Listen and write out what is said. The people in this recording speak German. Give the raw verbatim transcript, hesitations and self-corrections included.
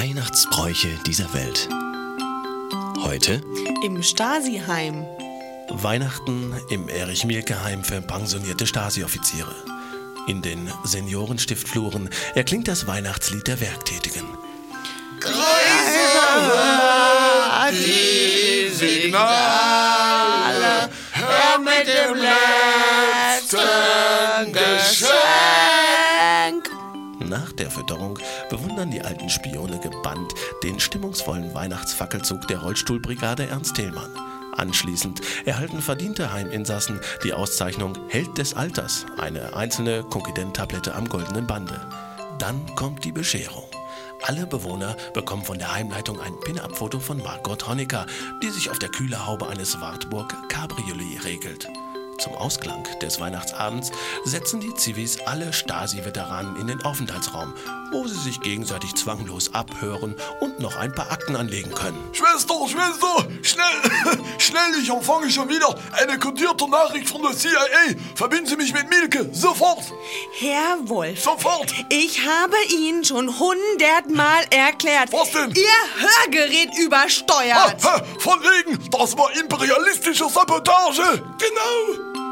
Weihnachtsbräuche dieser Welt. Heute im Stasi-Heim. Weihnachten im Erich-Mielke-Heim für pensionierte Stasi-Offiziere. In den Seniorenstiftfluren erklingt das Weihnachtslied der Werktätigen. Hört die Signale, hör mit dem letzten Geschenk. Nach der Fütterung bewundern die alten Spione gebannt den stimmungsvollen Weihnachtsfackelzug der Rollstuhlbrigade Ernst Thälmann. Anschließend erhalten verdiente Heiminsassen die Auszeichnung Held des Alters, eine einzelne Konfident-Tablette am goldenen Bande. Dann kommt die Bescherung. Alle Bewohner bekommen von der Heimleitung ein Pin-Up-Foto von Margot Honecker, die sich auf der Kühlerhaube eines Wartburg Cabriolet regelt. Zum Ausklang des Weihnachtsabends setzen die Zivis alle Stasi-Veteranen in den Aufenthaltsraum, wo sie sich gegenseitig zwanglos abhören und noch ein paar Akten anlegen können. Schwester, Schwester, schnell, schnell, ich empfange schon wieder eine kodierte Nachricht von der C I A. Verbinden Sie mich mit Mielke, sofort. Herr Wolf, Sofort. ich habe Ihnen schon hundertmal erklärt. Was denn? Ihr Hörgerät übersteuert. Ah, von wegen, das war imperialistische Sabotage. Genau,